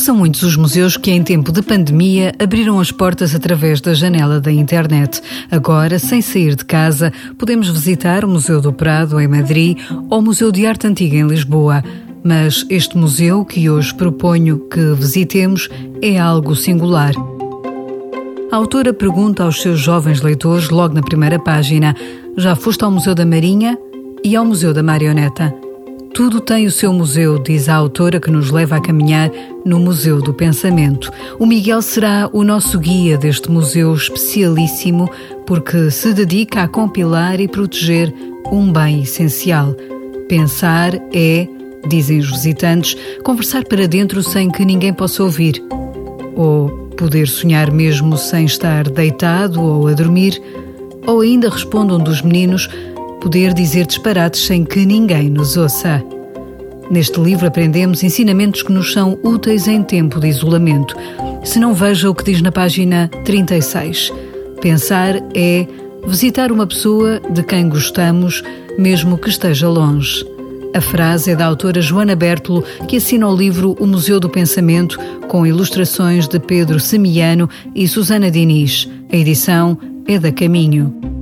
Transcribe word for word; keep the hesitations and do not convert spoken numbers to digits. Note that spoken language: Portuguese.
São muitos os museus que, em tempo de pandemia, abriram as portas através da janela da internet. Agora, sem sair de casa, podemos visitar o Museu do Prado, em Madrid, ou o Museu de Arte Antiga, em Lisboa. Mas este museu que hoje proponho que visitemos é algo singular. A autora pergunta aos seus jovens leitores, logo na primeira página: já foste ao Museu da Marinha e ao Museu da Marioneta? Tudo tem o seu museu, diz a autora, que nos leva a caminhar no Museu do Pensamento. O Miguel será o nosso guia deste museu especialíssimo, porque se dedica a compilar e proteger um bem essencial. Pensar é, dizem os visitantes, conversar para dentro sem que ninguém possa ouvir. Ou poder sonhar mesmo sem estar deitado ou a dormir. Ou ainda, responde um dos meninos, poder dizer disparates sem que ninguém nos ouça. Neste livro aprendemos ensinamentos que nos são úteis em tempo de isolamento. Se não, veja o que diz na página trinta e seis. Pensar é visitar uma pessoa de quem gostamos, mesmo que esteja longe. A frase é da autora Joana Bertolo, que assina o livro O Museu do Pensamento, com ilustrações de Pedro Semiano e Susana Diniz. A edição é da Caminho.